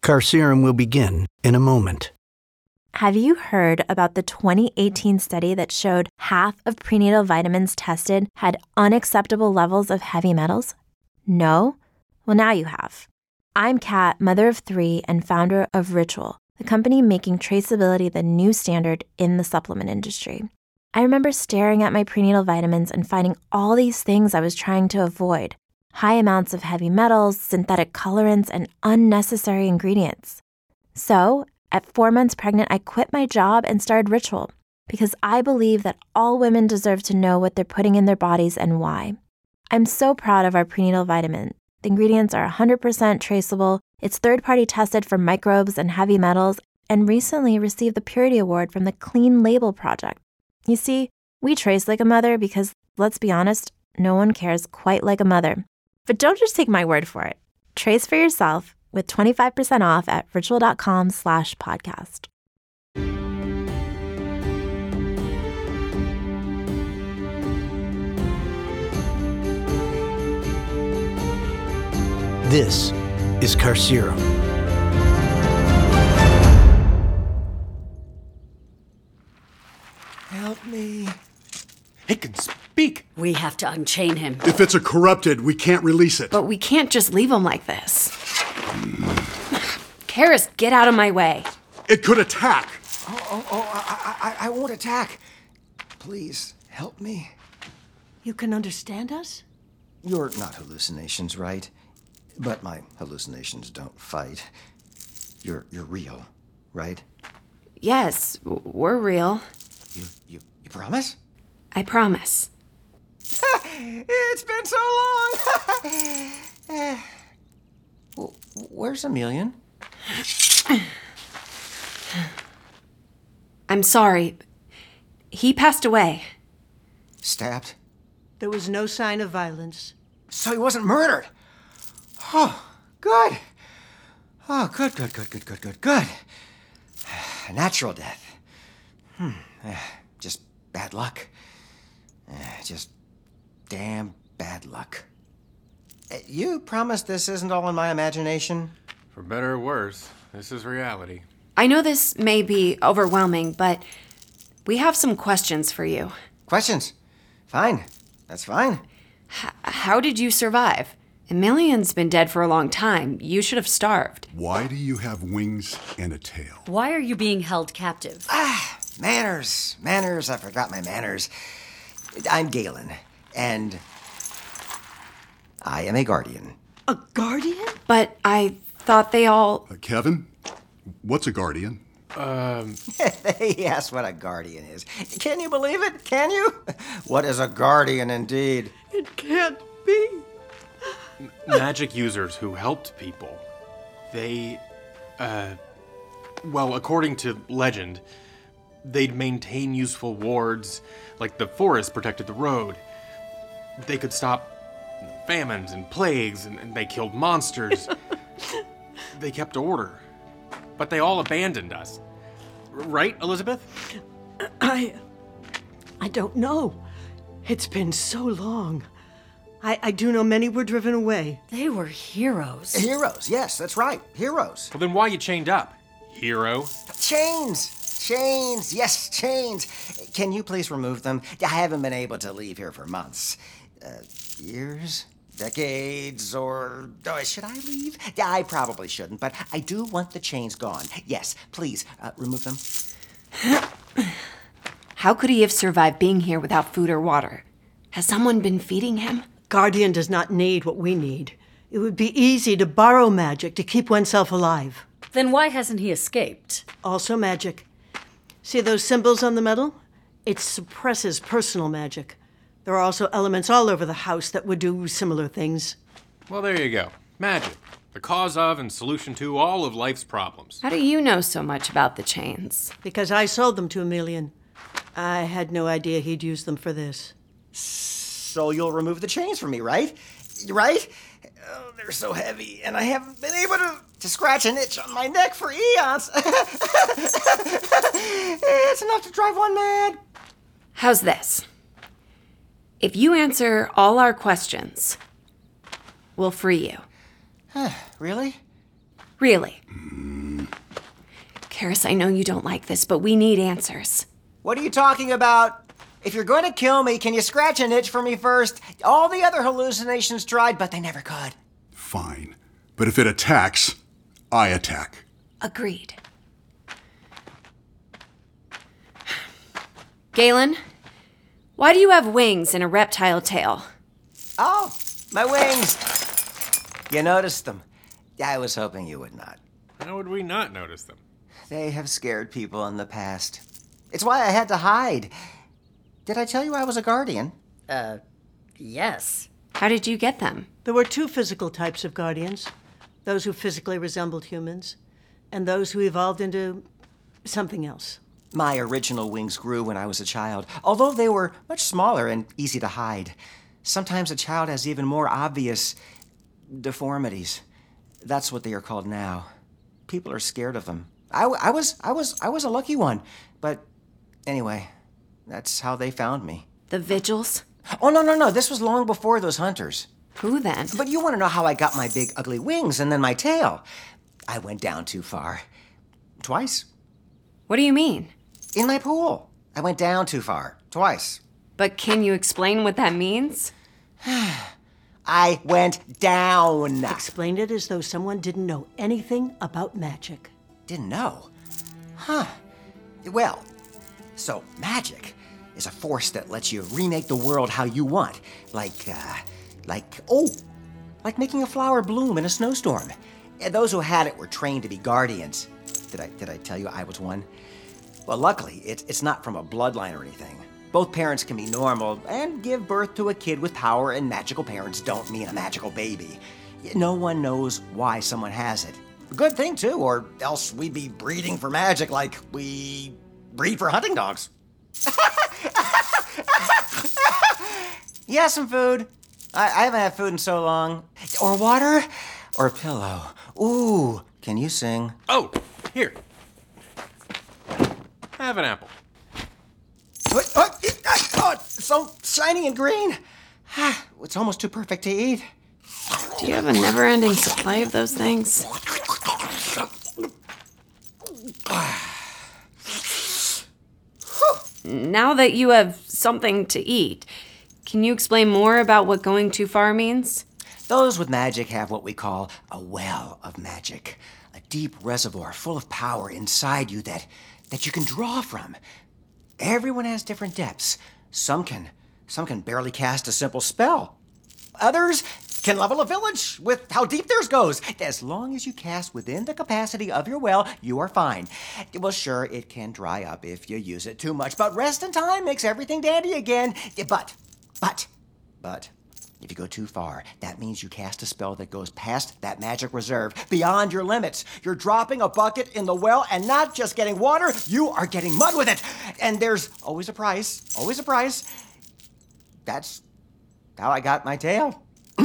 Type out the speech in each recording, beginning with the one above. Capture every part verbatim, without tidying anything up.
Car Serum will begin in a moment. Have you heard about the twenty eighteen study that showed half of prenatal vitamins tested had unacceptable levels of heavy metals? No? Well, now you have. I'm Kat, mother of three and founder of Ritual, the company making traceability the new standard in the supplement industry. I remember staring at my prenatal vitamins and finding all these things I was trying to avoid. High amounts of heavy metals, synthetic colorants, and unnecessary ingredients. So, at four months pregnant, I quit my job and started Ritual because I believe that all women deserve to know what they're putting in their bodies and why. I'm so proud of our prenatal vitamin. The ingredients are one hundred percent traceable, it's third-party tested for microbes and heavy metals, and recently received the Purity Award from the Clean Label Project. You see, we trace like a mother because, let's be honest, no one cares quite like a mother. But don't just take my word for it. Trace for yourself with twenty-five percent off at ritual.com slash podcast. This is Car Serum. Help me. He can speak. We have to unchain him. If it's a corrupted, we can't release it. But we can't just leave him like this. Karis, get out of my way. It could attack. Oh, oh, oh, I, I, I won't attack. Please, help me. You can understand us? You're not hallucinations, right? But my hallucinations don't fight. You're, you're real, right? Yes, we're real. You, you, you promise? I promise. It's been so long. Well, where's Emilian? I'm sorry. He passed away. Stabbed? There was no sign of violence. So he wasn't murdered. Oh, good. Oh, good, good, good, good, good, good, good. A natural death. Hmm. Uh, just bad luck. Uh, just damn bad luck. Uh, you promise this isn't all in my imagination? For better or worse, this is reality. I know this may be overwhelming, but we have some questions for you. Questions? Fine. That's fine. H- how did you survive? Emilian's been dead for a long time. You should have starved. Why do you have wings and a tail? Why are you being held captive? Ah, manners. Manners. I forgot my manners. I'm Galen, and I am a guardian. A guardian? But I thought they all... Uh, Kevin, what's a guardian? Um... They asked what a guardian is. Can you believe it? Can you? What is a guardian, indeed? It can't be. Magic users who helped people. They, uh... Well, according to legend, they'd maintain useful wards, like the forest protected the road. They could stop famines and plagues, and, and they killed monsters. They kept order. But they all abandoned us. Right, Elizabeth? I... I don't know. It's been so long. I, I do know many were driven away. They were heroes. Heroes, yes, that's right. Heroes. Well, then why you chained up, hero? Chains. Chains. Yes, chains. Can you please remove them? I haven't been able to leave here for months. Uh, years? Decades? Or... Oh, should I leave? Yeah, I probably shouldn't, but I do want the chains gone. Yes, please, uh, remove them. How could he have survived being here without food or water? Has someone been feeding him? Guardian does not need what we need. It would be easy to borrow magic to keep oneself alive. Then why hasn't he escaped? Also magic. See those symbols on the metal? It suppresses personal magic. There are also elements all over the house that would do similar things. Well, there you go. Magic. The cause of and solution to all of life's problems. How do you know so much about the chains? Because I sold them to Emilian. I had no idea he'd use them for this. So you'll remove the chains from me, right? Right? Oh, they're so heavy, and I haven't been able to, to scratch an itch on my neck for eons. It's enough to drive one mad. How's this? If you answer all our questions, we'll free you. Huh, really? Really. Karis, I know you don't like this, but we need answers. What are you talking about? If you're going to kill me, can you scratch an itch for me first? All the other hallucinations tried, but they never could. Fine. But if it attacks, I attack. Agreed. Galen, why do you have wings and a reptile tail? Oh, my wings. You noticed them. I was hoping you would not. How would we not notice them? They have scared people in the past. It's why I had to hide. Did I tell you I was a guardian? Uh, yes. How did you get them? There were two physical types of guardians, those who physically resembled humans, and those who evolved into something else. My original wings grew when I was a child, although they were much smaller and easy to hide. Sometimes a child has even more obvious deformities. That's what they are called now. People are scared of them. I, I was, I was, I was a lucky one, but anyway, that's how they found me. The Vigils? Oh, no, no, no, this was long before those hunters. Who then? But you want to know how I got my big ugly wings and then my tail. I went down too far. Twice. What do you mean? In my pool. I went down too far. Twice. But can you explain what that means? I went down. Explained it as though someone didn't know anything about magic. Didn't know? Huh. Well, so magic is a force that lets you remake the world how you want. Like, uh, like, oh, like making a flower bloom in a snowstorm. And those who had it were trained to be guardians. Did I, did I tell you I was one? Well, luckily, it, it's not from a bloodline or anything. Both parents can be normal and give birth to a kid with power, and magical parents don't mean a magical baby. No one knows why someone has it. Good thing, too, or else we'd be breeding for magic like we breed for hunting dogs. Yeah, some food. I, I haven't had food in so long. Or water, or a pillow. Ooh, can you sing? Oh, here. Have an apple. What? What? It- Oh, it's so shiny and green. It's almost too perfect to eat. Do you have a never-ending supply of those things? Now that you have something to eat, can you explain more about what going too far means? Those with magic have what we call a well of magic, a deep reservoir full of power inside you that, that you can draw from. Everyone has different depths. Some can, some can barely cast a simple spell. Others can level a village with how deep theirs goes. As long as you cast within the capacity of your well, you are fine. Well, sure, it can dry up if you use it too much, but rest in time makes everything dandy again. But, but, but, if you go too far, that means you cast a spell that goes past that magic reserve, beyond your limits. You're dropping a bucket in the well and not just getting water, you are getting mud with it. And there's always a price, always a price. That's how I got my tail.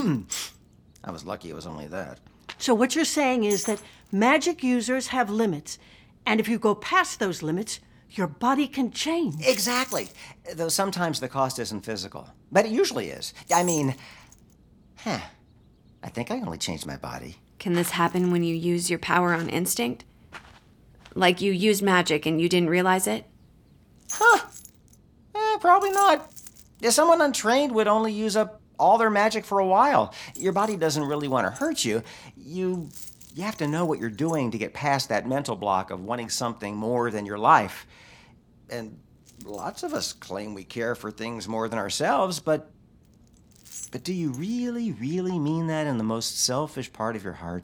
I was lucky it was only that. So what you're saying is that magic users have limits, and if you go past those limits, your body can change. Exactly. Though sometimes the cost isn't physical. But it usually is. I mean, huh. I think I only changed my body. Can this happen when you use your power on instinct? Like you used magic and you didn't realize it? Huh. Eh, probably not. Yeah, someone untrained would only use up all their magic for a while. Your body doesn't really want to hurt you. You you have to know what you're doing to get past that mental block of wanting something more than your life. And lots of us claim we care for things more than ourselves, but but do you really, really mean that in the most selfish part of your heart?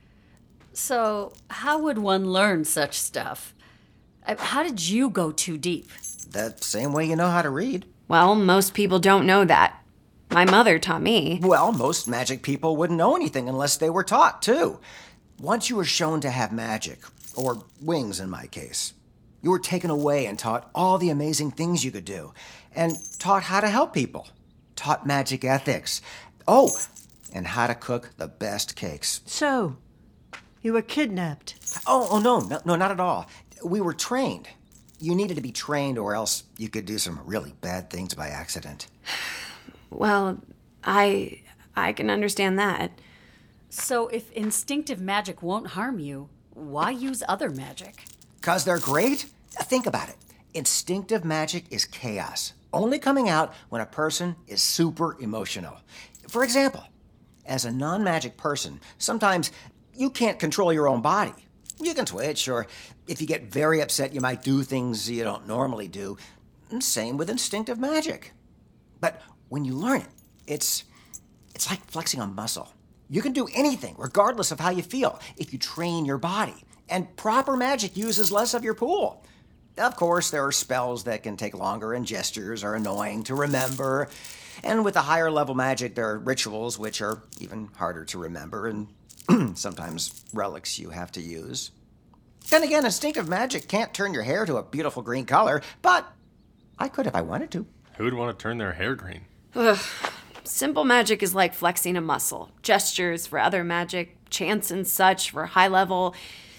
So, how would one learn such stuff? Uh, How did you go too deep? That same way you know how to read. Well, most people don't know that. My mother taught me. Well, most magic people wouldn't know anything unless they were taught, too. Once you were shown to have magic, or wings in my case, you were taken away and taught all the amazing things you could do, and taught how to help people, taught magic ethics. Oh, and how to cook the best cakes. So, you were kidnapped. Oh, oh no, no, no, not at all. We were trained. You needed to be trained or else you could do some really bad things by accident. Well, I I can understand that. So, if instinctive magic won't harm you, why use other magic? Because they're great? Think about it. Instinctive magic is chaos, only coming out when a person is super emotional. For example, as a non-magic person, sometimes you can't control your own body. You can twitch, or if you get very upset, you might do things you don't normally do. Same with instinctive magic. But when you learn it, it's it's like flexing a muscle. You can do anything, regardless of how you feel, if you train your body. And proper magic uses less of your pool. Of course, there are spells that can take longer, and gestures are annoying to remember. And with the higher level magic, there are rituals which are even harder to remember, and sometimes relics you have to use. Then again, instinctive magic can't turn your hair to a beautiful green color, but I could if I wanted to. Who would want to turn their hair green? Ugh. Simple magic is like flexing a muscle. Gestures for other magic, chants and such for high level.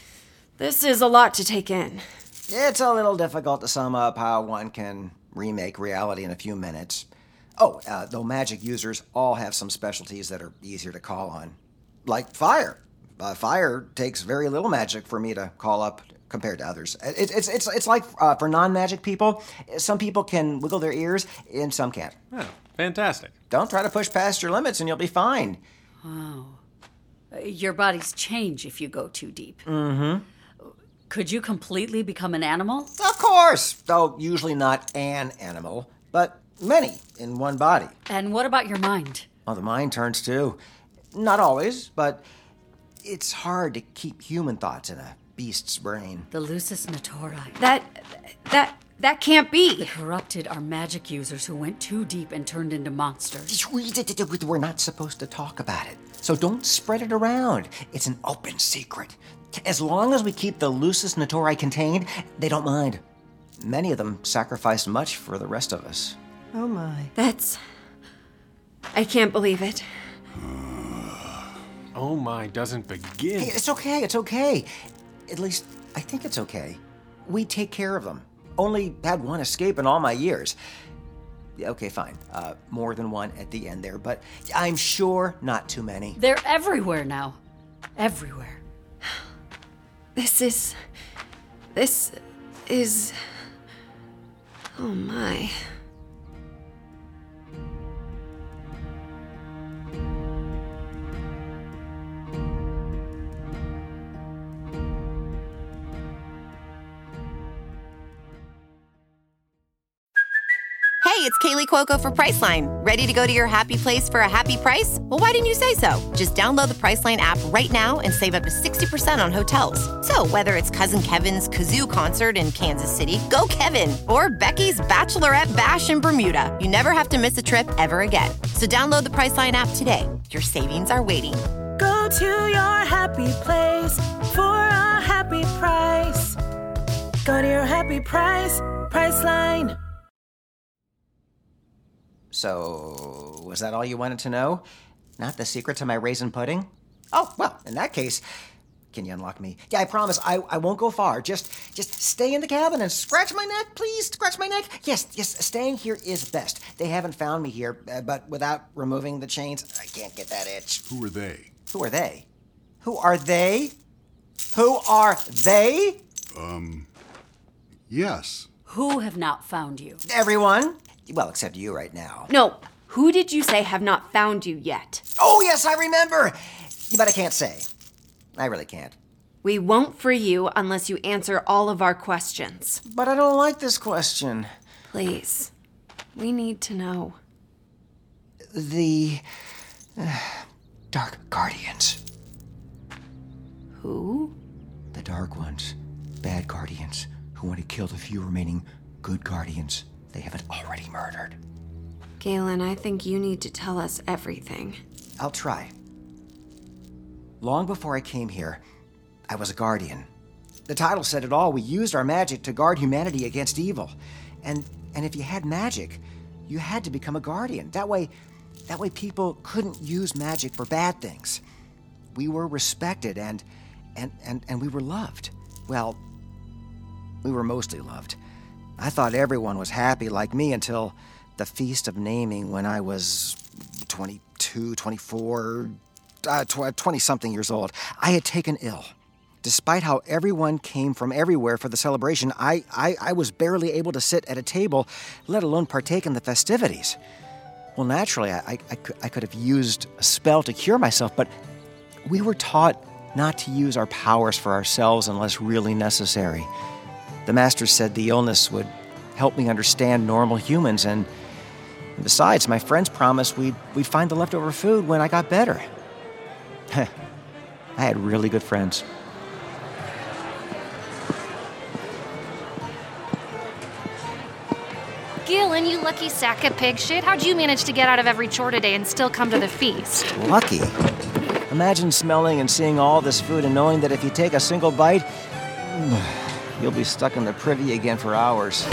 This is a lot to take in. It's a little difficult to sum up how one can remake reality in a few minutes. Oh, uh, though magic users all have some specialties that are easier to call on. Like fire. Uh, fire takes very little magic for me to call up compared to others. It, it's it's it's like uh, for non-magic people, some people can wiggle their ears and some can't. Oh, fantastic. Don't try to push past your limits and you'll be fine. Wow. Uh, Your bodies change if you go too deep. Mm-hmm. Could you completely become an animal? Of course, though usually not an animal, but many in one body. And what about your mind? Well, the mind turns too. Not always, but it's hard to keep human thoughts in a beast's brain. The Lucis Naturae. That, that, that can't The be. corrupted are magic users who went too deep and turned into monsters. We're not supposed to talk about it, so don't spread it around. It's an open secret. As long as we keep the Lucis Naturae contained, they don't mind. Many of them sacrificed much for the rest of us. Oh my. That's... I can't believe it. Oh my, doesn't begin. Hey, it's okay, it's okay. At least, I think it's okay. We take care of them. Only had one escape in all my years. Yeah, okay, fine. Uh, more than one at the end there, but I'm sure not too many. They're everywhere now. Everywhere. This is... This is... Oh my. Hey, it's Kaylee Cuoco for Priceline. Ready to go to your happy place for a happy price? Well, why didn't you say so? Just download the Priceline app right now and save up to sixty percent on hotels. So whether it's Cousin Kevin's Kazoo Concert in Kansas City, go Kevin, or Becky's Bachelorette Bash in Bermuda, you never have to miss a trip ever again. So download the Priceline app today. Your savings are waiting. Go to your happy place for a happy price. Go to your happy price, Priceline. So, was that all you wanted to know? Not the secret to my raisin pudding? Oh, well, in that case, can you unlock me? Yeah, I promise I, I won't go far. Just just stay in the cabin and scratch my neck, please. Scratch my neck. Yes, yes, staying here is best. They haven't found me here, uh, but without removing the chains, I can't get that itch. Who are they? Who are they? Who are they? Who are they? Um, yes. Who have not found you? Everyone. Well, except you right now. No, who did you say have not found you yet? Oh, yes, I remember. But I can't say. I really can't. We won't free you unless you answer all of our questions. But I don't like this question. Please. We need to know. The uh, Dark Guardians. Who? The Dark Ones. Bad Guardians who want to kill the few remaining good Guardians they haven't already murdered. Galen, I think you need to tell us everything. I'll try. Long before I came here, I was a Guardian. The title said it all. We used our magic to guard humanity against evil. And and if you had magic, you had to become a Guardian. That way, that way people couldn't use magic for bad things. We were respected and and and, and we were loved. Well, we were mostly loved. I thought everyone was happy like me until the Feast of Naming when I was twenty-two, twenty-four, uh, twenty-something years old. I had taken ill. Despite how everyone came from everywhere for the celebration, I, I, I was barely able to sit at a table, let alone partake in the festivities. Well, naturally, I, I, I, could, I could have used a spell to cure myself, but we were taught not to use our powers for ourselves unless really necessary. The master said the illness would help me understand normal humans, and besides, my friends promised we'd, we'd find the leftover food when I got better. I had really good friends. Galen, you lucky sack of pig shit. How'd you manage to get out of every chore today and still come to the feast? Lucky? Imagine smelling and seeing all this food and knowing that if you take a single bite, you'll be stuck in the privy again for hours.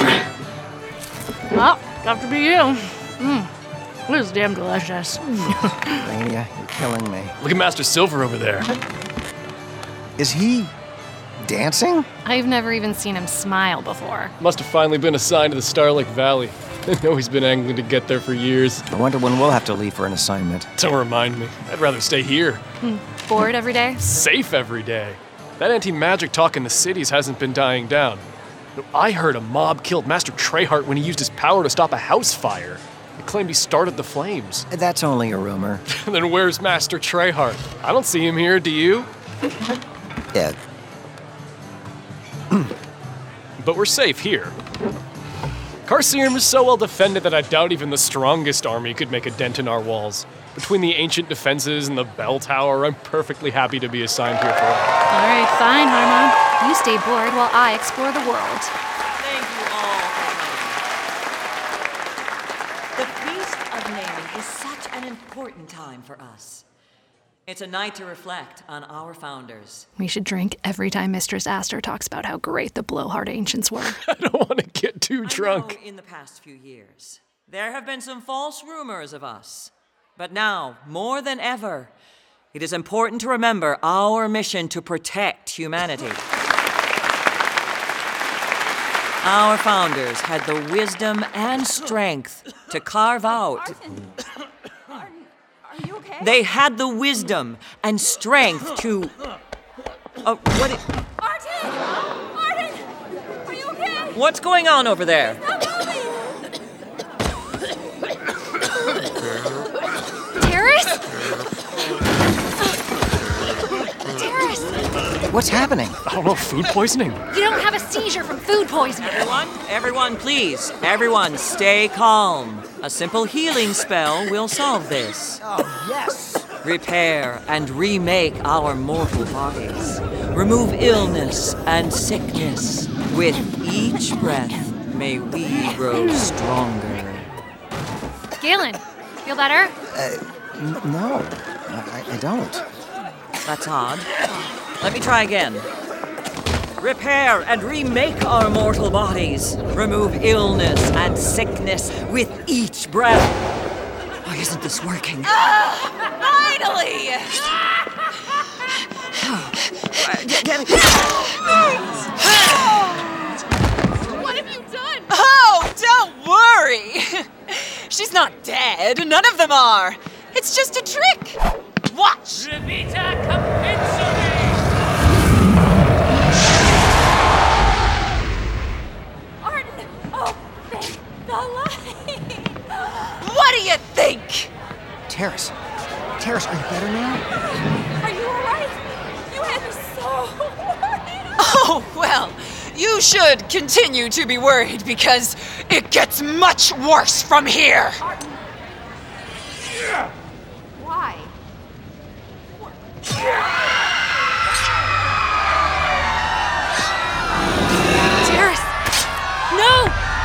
Well, got to be you. Mm. This is damn delicious. Rania, you're killing me. Look at Master Silver over there. Is he dancing? I've never even seen him smile before. Must have finally been assigned to the Starlake Valley. I know he's been angling to get there for years. I wonder when we'll have to leave for an assignment. Don't remind me. I'd rather stay here. Hmm. Bored every day? Safe every day. That anti-magic talk in the cities hasn't been dying down. I heard a mob killed Master Treyhart when he used his power to stop a house fire. They claimed he started the flames. That's only a rumor. Then where's Master Treyhart? I don't see him here, do you? Yeah. But we're safe here. Carcerum is so well defended that I doubt even the strongest army could make a dent in our walls. Between the ancient defenses and the bell tower, I'm perfectly happy to be assigned here for it. All right, fine, Harmon. You stay bored while I explore the world. Thank you all for coming. The Feast of Naming is such an important time for us. It's a night to reflect on our founders. We should drink every time Mistress Astor talks about how great the Blowhard Ancients were. I don't want to get too drunk. I know in the past few years, there have been some false rumors of us. But now, more than ever, it is important to remember our mission to protect humanity. Our founders had the wisdom and strength to carve out... Are you okay? They had the wisdom and strength to... Uh, what it... Arden! Arden! Are you okay? What's going on over there? Terrace? Terrace! What's happening? I don't know, food poisoning? You don't have a seizure from food poisoning. Everyone, everyone, please. Everyone, stay calm. A simple healing spell will solve this. Oh, yes. Repair and remake our mortal bodies. Remove illness and sickness. With each breath, may we grow stronger. Galen, feel better? Uh, n- no, I, I don't. That's odd. Let me try again. Repair and remake our mortal bodies. Remove illness and sickness with each breath. Why isn't this working? Uh, finally! What have you done? Oh, don't worry. She's not dead. None of them are. It's just a trick. Watch. Revita Capitsuli! Arden! Oh, thank the light! What do you think? Terrace. Terrace, are you better now? Are you all right? You had me so worried. Oh, well, you should continue to be worried because it gets much worse from here. Arden. Why? Terrace! No!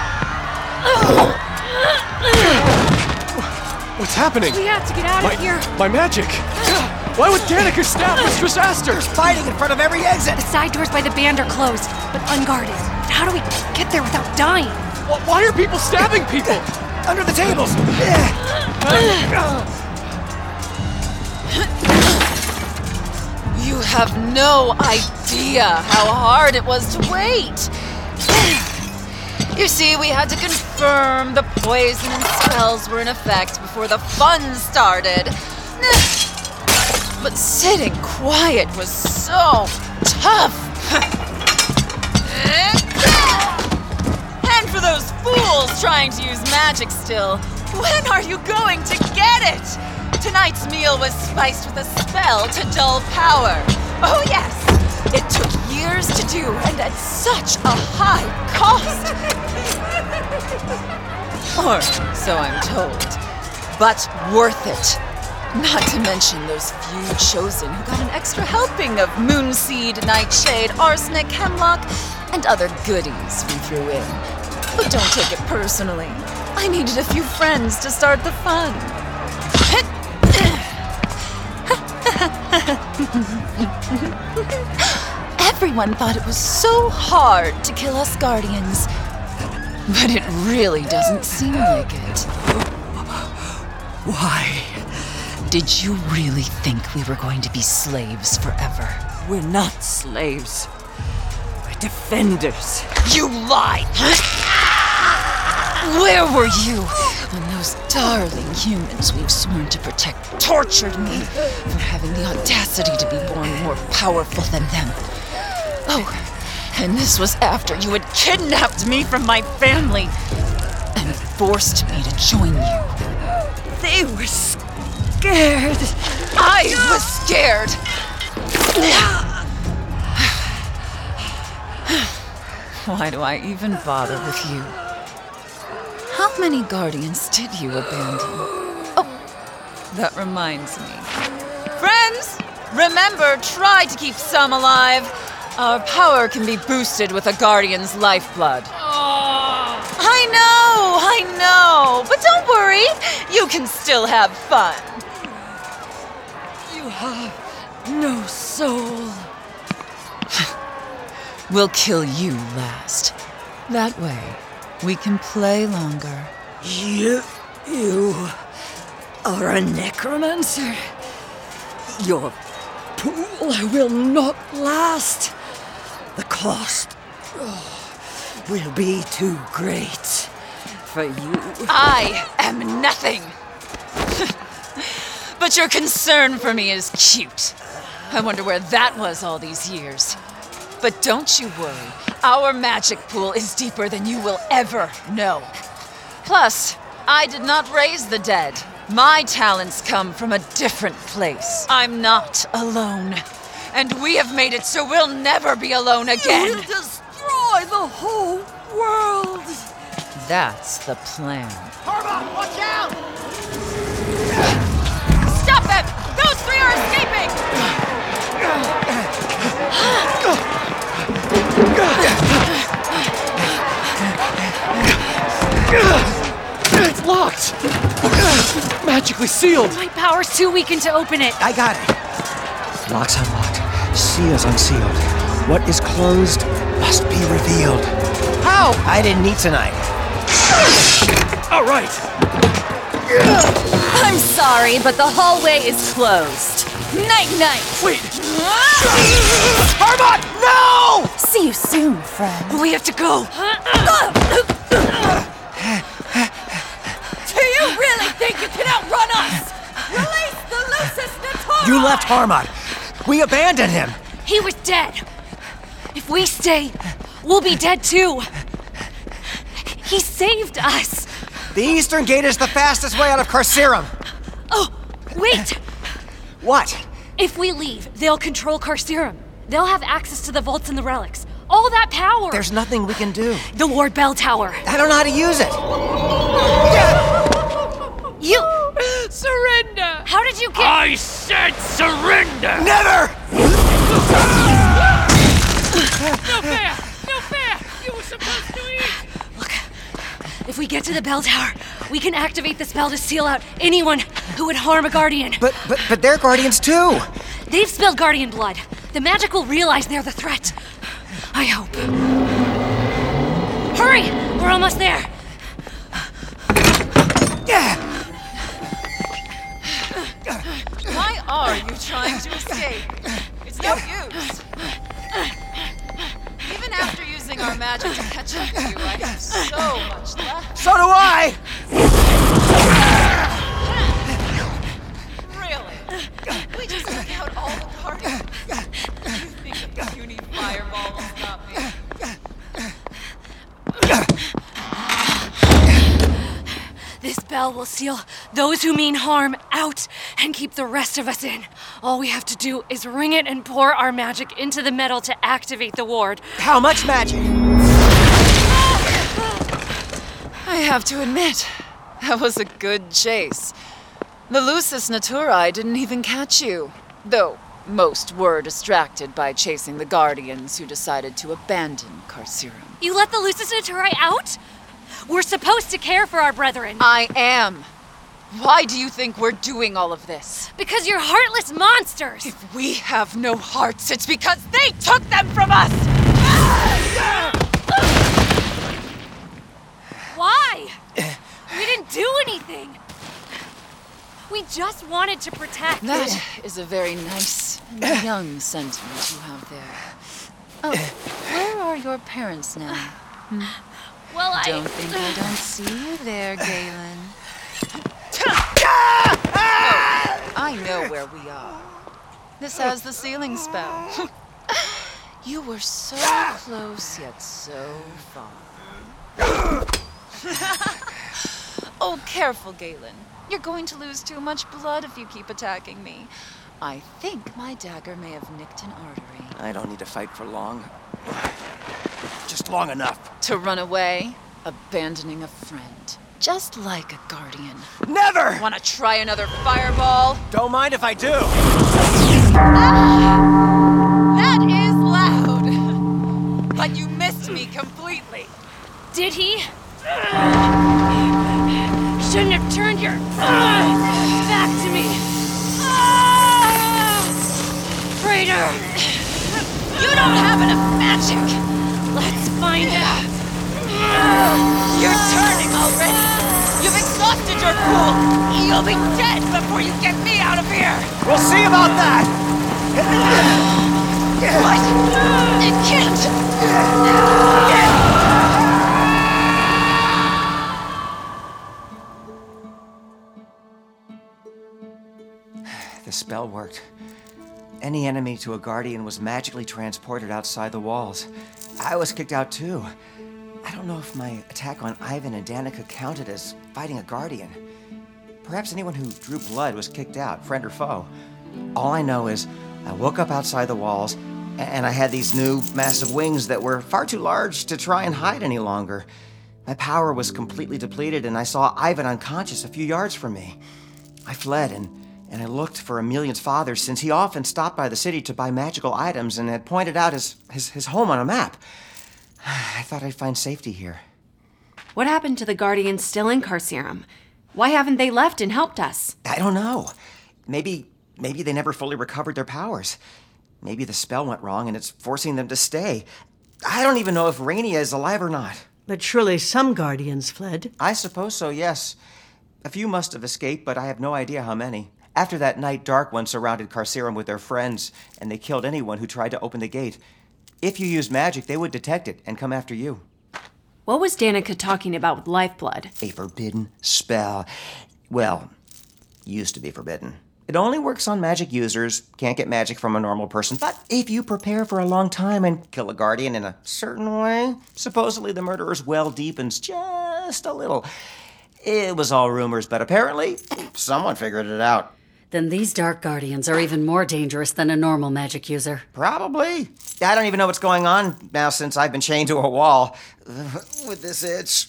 What's happening? We have to get out my, of here. My magic! Why would Danica stab Mistress Astor? There's fighting in front of every exit! The side doors by the band are closed, but unguarded. But how do we get there without dying? Why are people stabbing people? Under the tables! You have no idea how hard it was to wait. You see, we had to confirm the poison and spells were in effect before the fun started. But sitting quiet was so tough. And for those fools trying to use magic still, when are you going to get it? Tonight's meal was spiced with a spell to dull power. Oh yes, it took years to do and at such a high cost. Or so I'm told. But worth it. Not to mention those few chosen who got an extra helping of moonseed, nightshade, arsenic, hemlock, and other goodies we threw in. But don't take it personally. I needed a few friends to start the fun. Everyone thought it was so hard to kill us Guardians. But it really doesn't seem like it. Why? Did you really think we were going to be slaves forever? We're not slaves. We're defenders. You lie! Where were you when those darling humans we've sworn to protect tortured me for having the audacity to be born more powerful than them? Oh, and this was after you had kidnapped me from my family and forced me to join you. They were scared. I was scared. Why do I even bother with you? How many Guardians did you abandon? Oh, that reminds me. Friends, remember, try to keep some alive. Our power can be boosted with a Guardian's lifeblood. I know, I know, but don't worry. You can still have fun. You have no soul. We'll kill you last. That way, we can play longer. You... you... are a necromancer? Your pool will not last. The cost oh, will be too great for you. I am nothing. But your concern for me is cute. I wonder where that was all these years. But don't you worry. Our magic pool is deeper than you will ever know. Plus, I did not raise the dead. My talents come from a different place. I'm not alone. And we have made it so we'll never be alone again. You will destroy the whole world. That's the plan. Harbaugh, watch out! Stop them! Those three are escaping! It's locked! Magically sealed! My power's too weakened to open it. I got it. Lock's unlocked. Seal's unsealed. What is closed must be revealed. How? I didn't eat tonight. All right. I'm sorry, but the hallway is closed. Night-night. Wait. Harbaugh, no! See you soon, friend. We have to go. Do you really think you can outrun us? Release the Lucis Natara! You left Harmod. We abandoned him. He was dead. If we stay, we'll be dead too. He saved us. The Eastern Gate is the fastest way out of Carcerum. Oh, wait. What? If we leave, they'll control Carcerum. They'll have access to the vaults and the relics. All that power. There's nothing we can do. The Ward Bell Tower. I don't know how to use it. You... Surrender! How did you get... I said surrender! Never! No fair! No fair! You were supposed to eat! Look, if we get to the bell tower, we can activate the spell to seal out anyone who would harm a Guardian. But, but, but they're Guardians too! They've spilled Guardian blood. The magic will realize they're the threat. I hope. Hurry! We're almost there! Why are you trying to escape? It's no use. Even after using our magic to catch up to you, I have so much left. So do I! Really? We just took out all the Guardians. You think spell will seal those who mean harm out and keep the rest of us in. All we have to do is ring it and pour our magic into the metal to activate the ward. How much magic? I have to admit, that was a good chase. The Lucis Naturae didn't even catch you, though most were distracted by chasing the Guardians who decided to abandon Carcerum. You let the Lucis Naturae out? We're supposed to care for our brethren. I am. Why do you think we're doing all of this? Because you're heartless monsters! If we have no hearts, it's because they took them from us! Why? We didn't do anything! We just wanted to protect. That is a very nice and young sentiment you have there. Oh, where are your parents now? Hmm? Well, I... Don't think I don't see you there, Galen. Oh, I know where we are. This has the sealing spell. You were so close, yet so far. Oh, careful, Galen. You're going to lose too much blood if you keep attacking me. I think my dagger may have nicked an artery. I don't need to fight for long. Just long enough. To run away, abandoning a friend. Just like a guardian. Never! Want to try another fireball? Don't mind if I do. Ah, that is loud. But you missed me completely. Did he? Shouldn't have turned your uh, back to me. Ah! Traitor! You don't have enough magic. Let's find out. You're turning already. You've exhausted your pool. You'll be dead before you get me out of here. We'll see about that. What? It can't. The spell worked. Any enemy to a Guardian was magically transported outside the walls. I was kicked out too. I don't know if my attack on Ivan and Danica counted as fighting a Guardian. Perhaps anyone who drew blood was kicked out, friend or foe. All I know is I woke up outside the walls, and I had these new massive wings that were far too large to try and hide any longer. My power was completely depleted, and I saw Ivan unconscious a few yards from me. I fled, and And I looked for Emilian's father, since he often stopped by the city to buy magical items and had pointed out his, his, his home on a map. I thought I'd find safety here. What happened to the Guardians still in Carcerum? Why haven't they left and helped us? I don't know. Maybe, maybe they never fully recovered their powers. Maybe the spell went wrong and it's forcing them to stay. I don't even know if Rainia is alive or not. But surely some Guardians fled. I suppose so, yes. A few must have escaped, but I have no idea how many. After that night, Dark Ones surrounded Carcerum with their friends, and they killed anyone who tried to open the gate. If you used magic, they would detect it and come after you. What was Danica talking about with lifeblood? A forbidden spell. Well, used to be forbidden. It only works on magic users, can't get magic from a normal person, but if you prepare for a long time and kill a Guardian in a certain way, supposedly the murderer's well deepens just a little. It was all rumors, but apparently someone figured it out. Then these Dark Guardians are even more dangerous than a normal magic user. Probably. I don't even know what's going on now since I've been chained to a wall with this itch.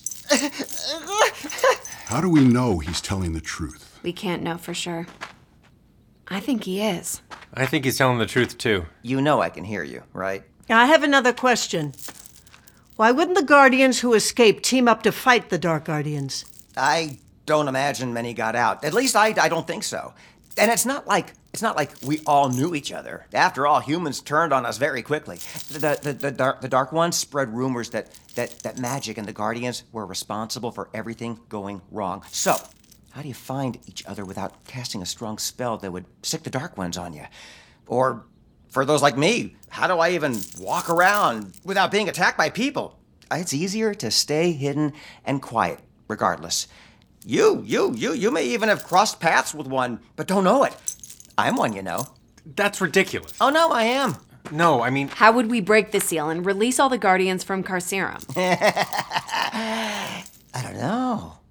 How do we know he's telling the truth? We can't know for sure. I think he is. I think he's telling the truth, too. You know I can hear you, right? I have another question. Why wouldn't the Guardians who escaped team up to fight the Dark Guardians? I don't imagine many got out. At least I, I don't think so. And it's not like it's not like we all knew each other. After all, humans turned on us very quickly. The the the, dark, the dark Ones spread rumors that, that that magic and the Guardians were responsible for everything going wrong. So, how do you find each other without casting a strong spell that would sick the Dark Ones on you? Or, for those like me, how do I even walk around without being attacked by people? It's easier to stay hidden and quiet, regardless. You, you, you, you may even have crossed paths with one, but don't know it. I'm one, you know. That's ridiculous. Oh, no, I am. No, I mean... How would we break the seal and release all the Guardians from Carcerum? I don't know.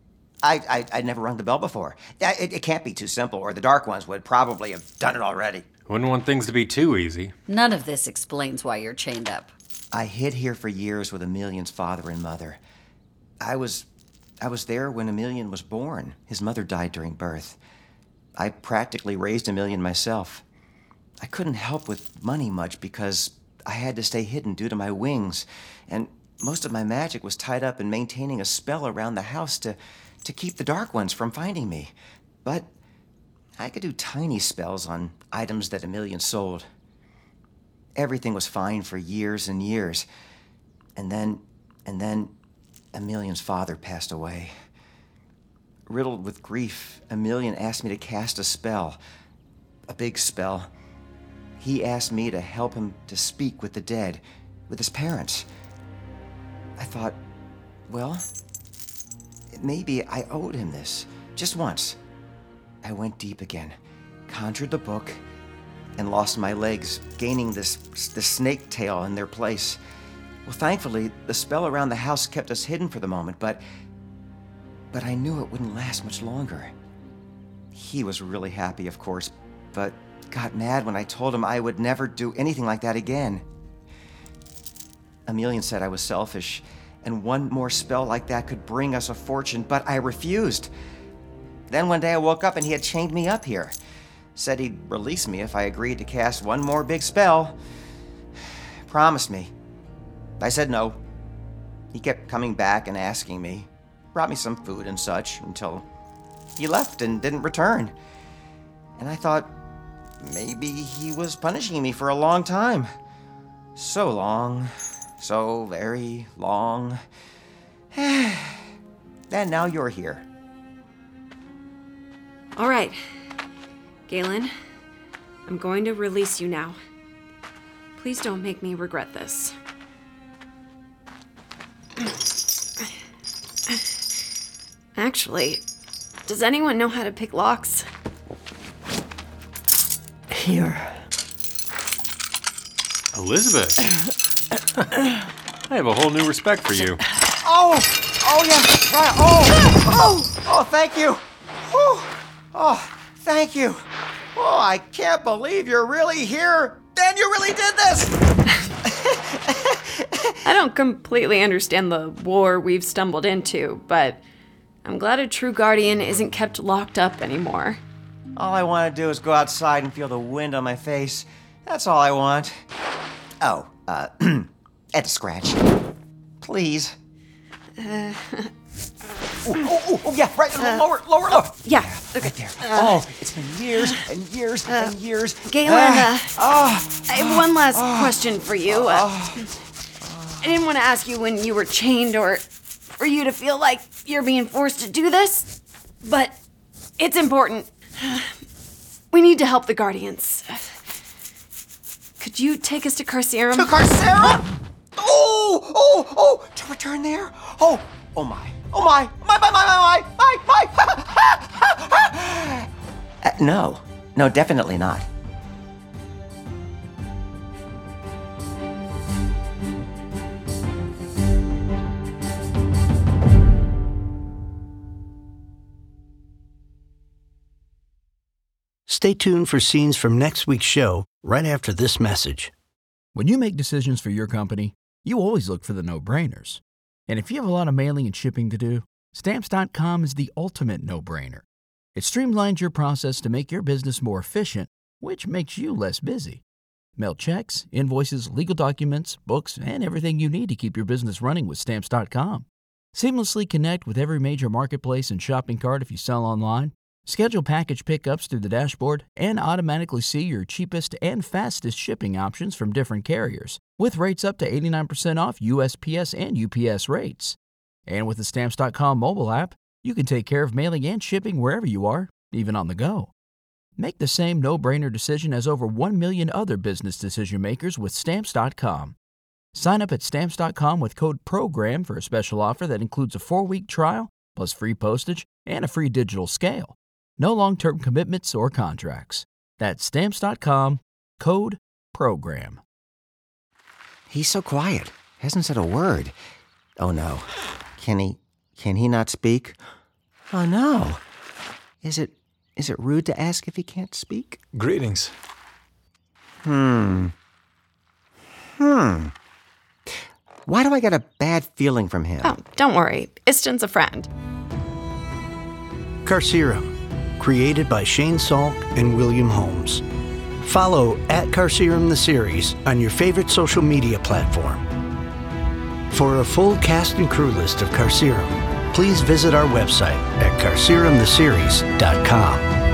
I, I, I'd never rung the bell before. It, it can't be too simple, or the Dark Ones would probably have done it already. Wouldn't want things to be too easy. None of this explains why you're chained up. I hid here for years with Emilion's father and mother. I was... I was there when Emilion was born. His mother died during birth. I practically raised Emilion myself. I couldn't help with money much because I had to stay hidden due to my wings, and most of my magic was tied up in maintaining a spell around the house to, to keep the Dark Ones from finding me. But I could do tiny spells on items that Emilion sold. Everything was fine for years and years. And then, and then, Emilion's father passed away. Riddled with grief, Emilion asked me to cast a spell. A big spell. He asked me to help him to speak with the dead, with his parents. I thought, well, maybe I owed him this, just once. I went deep again, conjured the book, and lost my legs, gaining this, this snake tail in their place. Well, thankfully, the spell around the house kept us hidden for the moment, but... But I knew it wouldn't last much longer. He was really happy, of course, but got mad when I told him I would never do anything like that again. Emilion said I was selfish, and one more spell like that could bring us a fortune, but I refused. Then one day I woke up and he had chained me up here. Said he'd release me if I agreed to cast one more big spell. Promised me. I said no. He kept coming back and asking me. Brought me some food and such until he left and didn't return. And I thought maybe he was punishing me for a long time. So long. So very long. And now you're here. All right. Galen, I'm going to release you now. Please don't make me regret this. Actually, does anyone know how to pick locks? Here. Elizabeth! I have a whole new respect for you. Oh! Oh, yeah! Right. Oh! Oh! Oh, thank you! Oh! Oh, thank you! Oh, I can't believe you're really here! Dan, you really did this! I don't completely understand the war we've stumbled into, but I'm glad a true guardian isn't kept locked up anymore. All I want to do is go outside and feel the wind on my face. That's all I want. Oh, uh, and to scratch. Please. Uh, oh, oh, oh, oh, yeah, right, uh, lower, lower, lower. Yeah, okay. Right there. Uh, oh, it's been years and years uh, and years. Galen, uh, uh, I have one last uh, question for you. Uh, uh, I didn't want to ask you when you were chained or for you to feel like you're being forced to do this, but it's important. We need to help the Guardians. Could you take us to Carcerum? To Carcerum? Oh, oh, oh, to return there? Oh, oh my, oh my, my, my, my, my, my, my, my. uh, no, no, definitely not. Stay tuned for scenes from next week's show right after this message. When you make decisions for your company, you always look for the no-brainers. And if you have a lot of mailing and shipping to do, Stamps dot com is the ultimate no-brainer. It streamlines your process to make your business more efficient, which makes you less busy. Mail checks, invoices, legal documents, books, and everything you need to keep your business running with Stamps dot com. Seamlessly connect with every major marketplace and shopping cart if you sell online. Schedule package pickups through the dashboard and automatically see your cheapest and fastest shipping options from different carriers, with rates up to eighty-nine percent off U S P S and U P S rates. And with the Stamps dot com mobile app, you can take care of mailing and shipping wherever you are, even on the go. Make the same no-brainer decision as over one million other business decision makers with Stamps dot com. Sign up at Stamps dot com with code PROGRAM for a special offer that includes a four-week trial, plus free postage and a free digital scale. No long-term commitments or contracts. That's Stamps dot com, code PROGRAM. He's so quiet. Hasn't said a word. Oh no. Can he, can he not speak? Oh, no. Is it is it rude to ask if he can't speak? Greetings. Hmm. Hmm. Why do I get a bad feeling from him? Oh, don't worry. Iston's a friend. Carcerum, created by Shane Salk and William Holmes. Follow at Carcerum the series on your favorite social media platform. For a full cast and crew list of Carcerum, please visit our website at carcerum the series dot com.